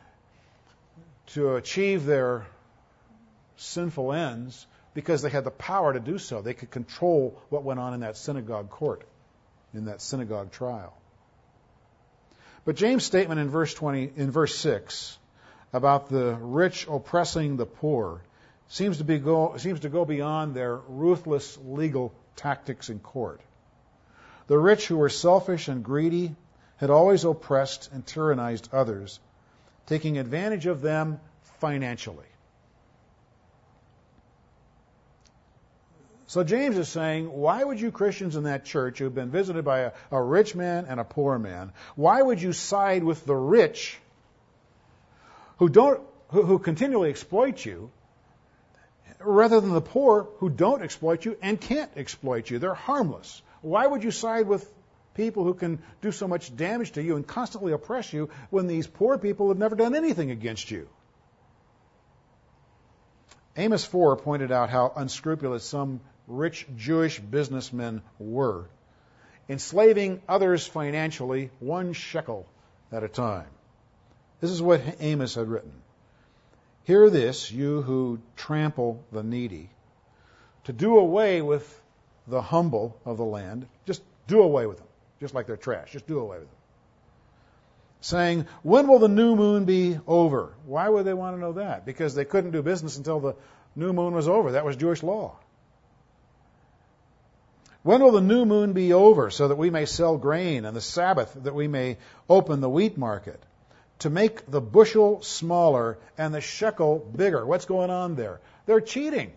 Speaker 1: to achieve their sinful ends because they had the power to do so. They could control what went on in that synagogue court, in that synagogue trial. But James' statement in verse twenty, in verse six, about the rich oppressing the poor seems to be go, seems to go beyond their ruthless legal tactics in court. The rich, who were selfish and greedy, had always oppressed and tyrannized others, taking advantage of them financially. So James is saying, why would you Christians in that church who've been visited by a, a rich man and a poor man, why would you side with the rich who don't who, who continually exploit you, rather than the poor who don't exploit you and can't exploit you? They're harmless. Why would you side with people who can do so much damage to you and constantly oppress you when these poor people have never done anything against you? Amos four pointed out how unscrupulous some rich Jewish businessmen were, enslaving others financially one shekel at a time. This is what Amos had written. Hear this, you who trample the needy, to do away with the humble of the land. Just do away with them, just like they're trash. Just do away with them. Saying, when will the new moon be over? Why would they want to know that? Because they couldn't do business until the new moon was over. That was Jewish law. When will the new moon be over, so that we may sell grain, and the Sabbath, that we may open the wheat market, to make the bushel smaller and the shekel bigger? What's going on there? They're cheating.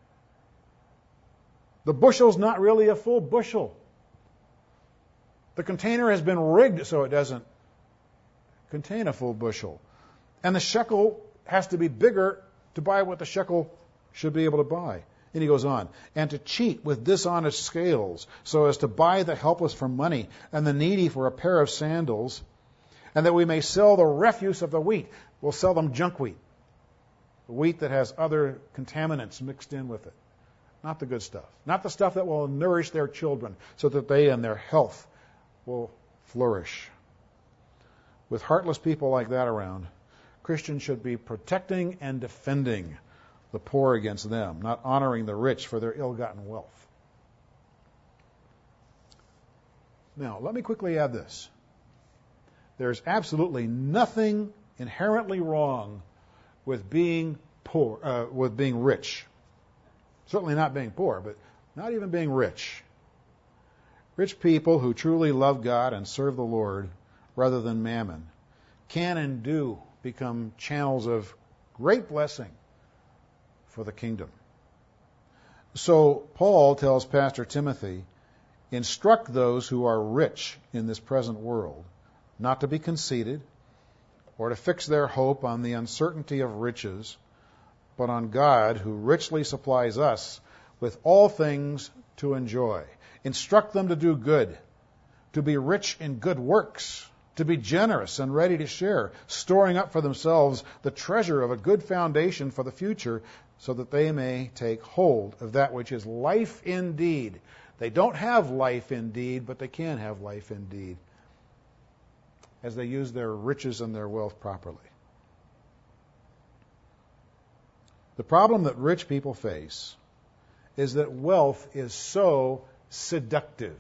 Speaker 1: The bushel's not really a full bushel. The container has been rigged so it doesn't contain a full bushel. And the shekel has to be bigger to buy what the shekel should be able to buy. And he goes on, and to cheat with dishonest scales, so as to buy the helpless for money and the needy for a pair of sandals, and that we may sell the refuse of the wheat. We'll sell them junk wheat, the wheat that has other contaminants mixed in with it. Not the good stuff. Not the stuff that will nourish their children so that they and their health will flourish. With heartless people like that around, Christians should be protecting and defending the poor against them, not honoring the rich for their ill-gotten wealth. Now, let me quickly add this. There's absolutely nothing inherently wrong with being poor, uh, with being rich. Certainly not being poor, but not even being rich. Rich people who truly love God and serve the Lord rather than mammon can and do become channels of great blessing for the kingdom. So Paul tells Pastor Timothy, instruct those who are rich in this present world not to be conceited or to fix their hope on the uncertainty of riches, but on God, who richly supplies us with all things to enjoy. Instruct them to do good, to be rich in good works, to be generous and ready to share, storing up for themselves the treasure of a good foundation for the future, so that they may take hold of that which is life indeed. They don't have life indeed, but they can have life indeed, as they use their riches and their wealth properly. The problem that rich people face is that wealth is so seductive.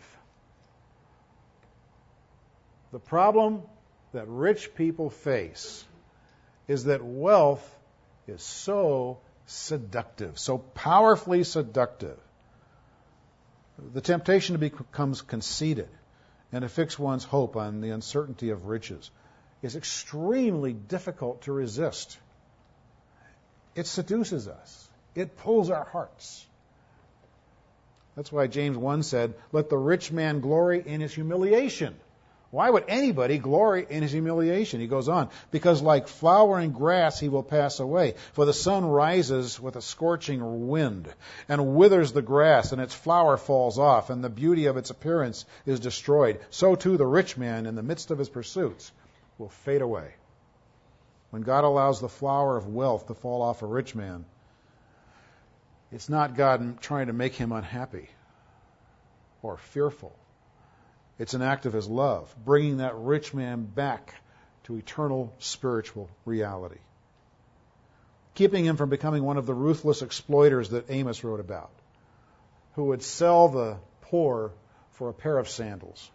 Speaker 1: The problem that rich people face is that wealth is so seductive, so powerfully seductive. The temptation to become conceited and to fix one's hope on the uncertainty of riches is extremely difficult to resist. It seduces us. It pulls our hearts. That's why James one said, "Let the rich man glory in his humiliation." Why would anybody glory in his humiliation? He goes on, "Because like flowering grass he will pass away. For the sun rises with a scorching wind, and withers the grass, and its flower falls off, and the beauty of its appearance is destroyed. So too the rich man, in the midst of his pursuits, will fade away." When God allows the flower of wealth to fall off a rich man, it's not God trying to make him unhappy or fearful. It's an act of his love, bringing that rich man back to eternal spiritual reality, keeping him from becoming one of the ruthless exploiters that Amos wrote about, who would sell the poor for a pair of sandals.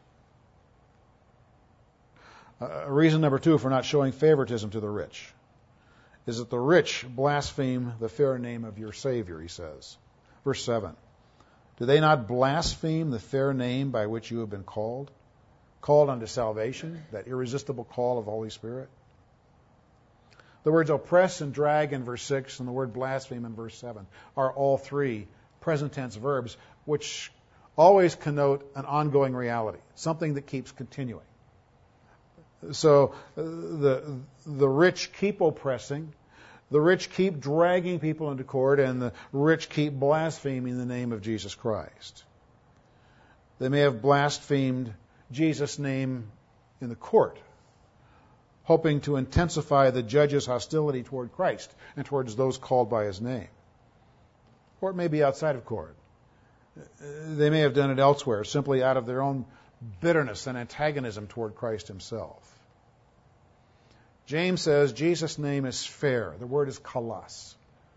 Speaker 1: Uh, reason number two for not showing favoritism to the rich is that the rich blaspheme the fair name of your Savior, he says. Verse seven. Do they not blaspheme the fair name by which you have been called? Called unto salvation, that irresistible call of the Holy Spirit? The words oppress and drag in verse six and the word blaspheme in verse seven are all three present tense verbs which always connote an ongoing reality, something that keeps continuing. So uh, the the rich keep oppressing, the rich keep dragging people into court, and the rich keep blaspheming the name of Jesus Christ. They may have blasphemed Jesus' name in the court, hoping to intensify the judge's hostility toward Christ and towards those called by his name. Or it may be outside of court. They may have done it elsewhere, simply out of their own bitterness and antagonism toward Christ himself. James says Jesus' name is fair. The word is kalos.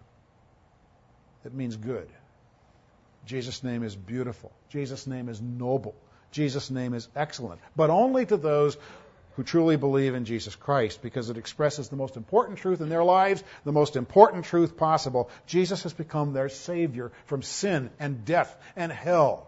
Speaker 1: It means good. Jesus' name is beautiful. Jesus' name is noble. Jesus' name is excellent. But only to those who truly believe in Jesus Christ, because it expresses the most important truth in their lives, the most important truth possible. Jesus has become their Savior from sin and death and hell.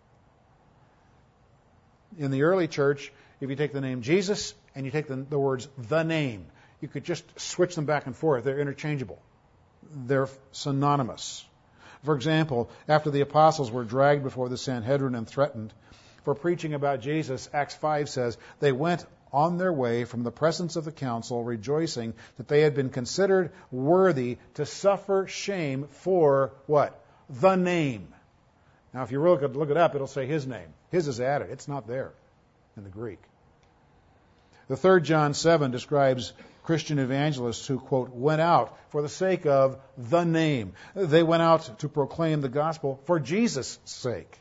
Speaker 1: In the early church, if you take the name Jesus and you take the, the words the name, you could just switch them back and forth. They're interchangeable. They're synonymous. For example, after the apostles were dragged before the Sanhedrin and threatened for preaching about Jesus, Acts five says, they went on their way from the presence of the council, rejoicing that they had been considered worthy to suffer shame for what? The name. Now, if you really could look it up, it'll say his name. His is added. It's not there in the Greek. The third John seven describes Christian evangelists who, quote, went out for the sake of the name. They went out to proclaim the gospel for Jesus' sake.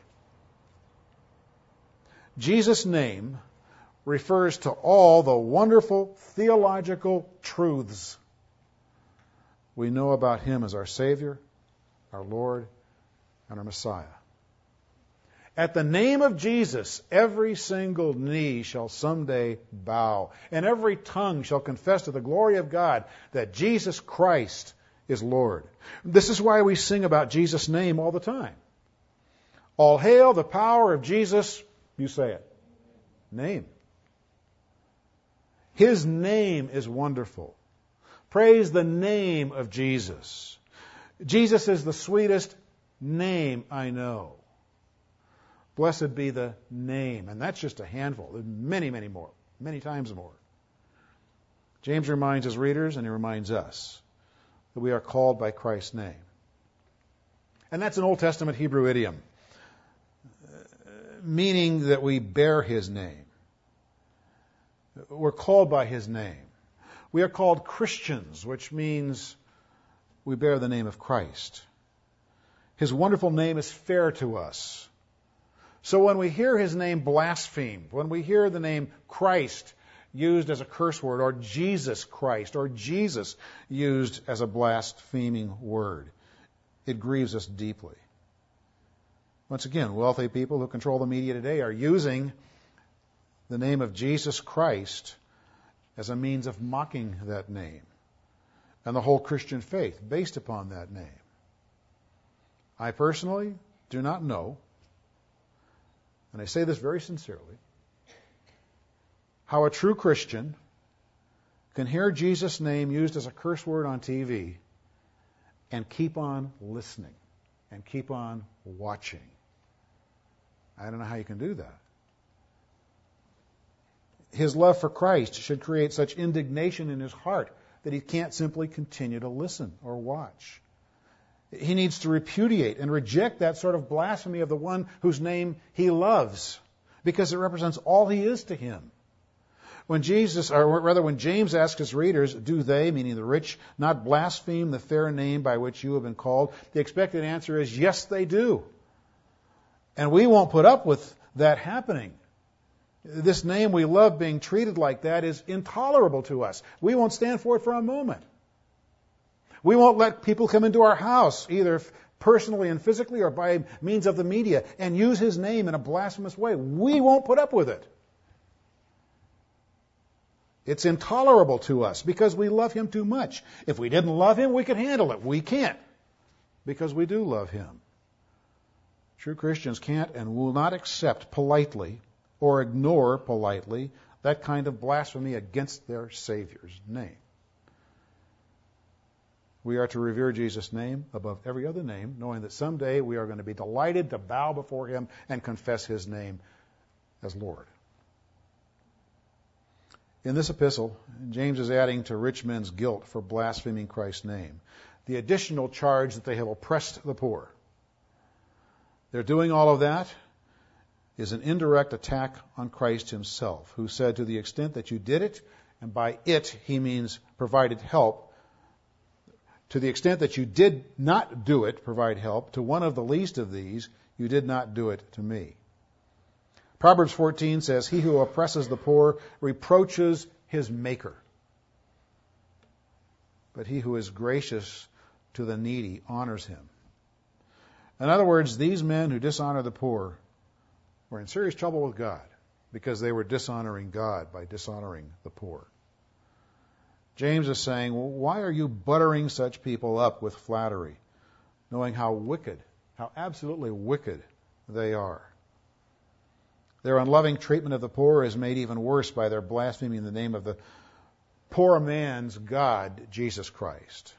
Speaker 1: Jesus' name refers to all the wonderful theological truths we know about him as our Savior, our Lord, and our Messiah. At the name of Jesus, every single knee shall someday bow, and every tongue shall confess to the glory of God that Jesus Christ is Lord. This is why we sing about Jesus' name all the time. All hail the power of Jesus, you say it, name. His name is wonderful. Praise the name of Jesus. Jesus is the sweetest name I know. Blessed be the name. And that's just a handful. There's many, many more. Many times more. James reminds his readers, and he reminds us, that we are called by Christ's name. And that's an Old Testament Hebrew idiom, meaning that we bear his name. We're called by his name. We are called Christians, which means we bear the name of Christ. His wonderful name is fair to us. So when we hear his name blasphemed, when we hear the name Christ used as a curse word, or Jesus Christ, or Jesus used as a blaspheming word, it grieves us deeply. Once again, wealthy people who control the media today are using the name of Jesus Christ as a means of mocking that name, and the whole Christian faith based upon that name. I personally do not know, and I say this very sincerely, how a true Christian can hear Jesus' name used as a curse word on T V and keep on listening and keep on watching. I don't know how you can do that. His love for Christ should create such indignation in his heart that he can't simply continue to listen or watch. He needs to repudiate and reject that sort of blasphemy of the one whose name he loves, because it represents all he is to him. When Jesus, or rather when James asks his readers, do they, meaning the rich, not blaspheme the fair name by which you have been called? The expected answer is, yes, they do. And we won't put up with that happening. This name we love being treated like that is intolerable to us. We won't stand for it for a moment. We won't let people come into our house, either personally and physically or by means of the media, and use his name in a blasphemous way. We won't put up with it. It's intolerable to us because we love him too much. If we didn't love him, we could handle it. We can't, because we do love him. True Christians can't and will not accept politely or ignore politely that kind of blasphemy against their Savior's name. We are to revere Jesus' name above every other name, knowing that someday we are going to be delighted to bow before him and confess his name as Lord. In this epistle, James is adding to rich men's guilt for blaspheming Christ's name the additional charge that they have oppressed the poor. Their doing all of that is an indirect attack on Christ himself, who said, to the extent that you did it, and by it he means provided help, to the extent that you did not do it, provide help, to one of the least of these, you did not do it to me. Proverbs fourteen says, he who oppresses the poor reproaches his maker, but he who is gracious to the needy honors him. In other words, these men who dishonor the poor were in serious trouble with God because they were dishonoring God by dishonoring the poor. James is saying, well, why are you buttering such people up with flattery, knowing how wicked, how absolutely wicked they are? Their unloving treatment of the poor is made even worse by their blaspheming the name of the poor man's God, Jesus Christ.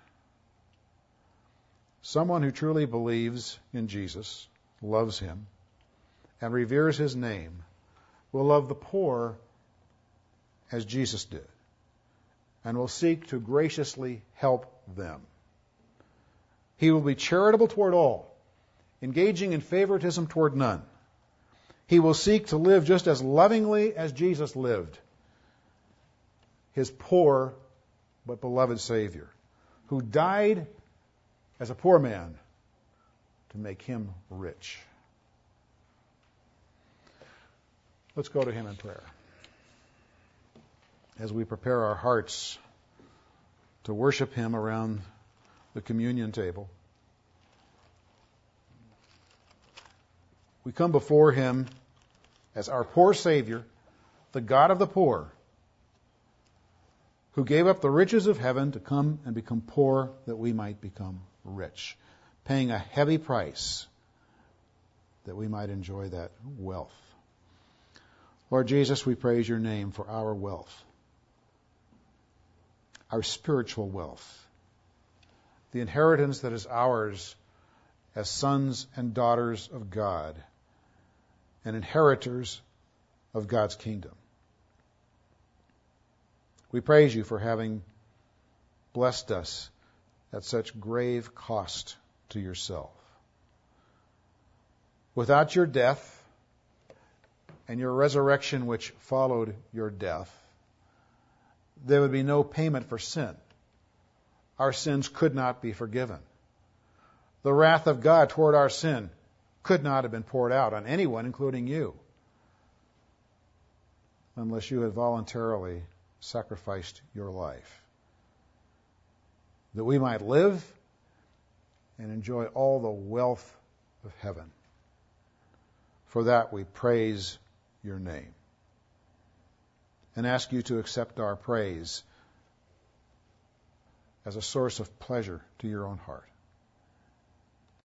Speaker 1: Someone who truly believes in Jesus, loves him, and reveres his name will love the poor as Jesus did, and will seek to graciously help them. He will be charitable toward all, engaging in favoritism toward none. He will seek to live just as lovingly as Jesus lived, his poor but beloved Savior, who died as a poor man to make him rich. Let's go to him in prayer as we prepare our hearts to worship him around the communion table. We come before him as our poor Savior, the God of the poor, who gave up the riches of heaven to come and become poor that we might become rich, paying a heavy price that we might enjoy that wealth. Lord Jesus, we praise your name for our wealth, our spiritual wealth, the inheritance that is ours as sons and daughters of God and inheritors of God's kingdom. We praise you for having blessed us at such grave cost to yourself. Without your death and your resurrection which followed your death, there would be no payment for sin. Our sins could not be forgiven. The wrath of God toward our sin could not have been poured out on anyone, including you, unless you had voluntarily sacrificed your life, that we might live and enjoy all the wealth of heaven. For that we praise your name and ask you to accept our praise as a source of pleasure to your own heart.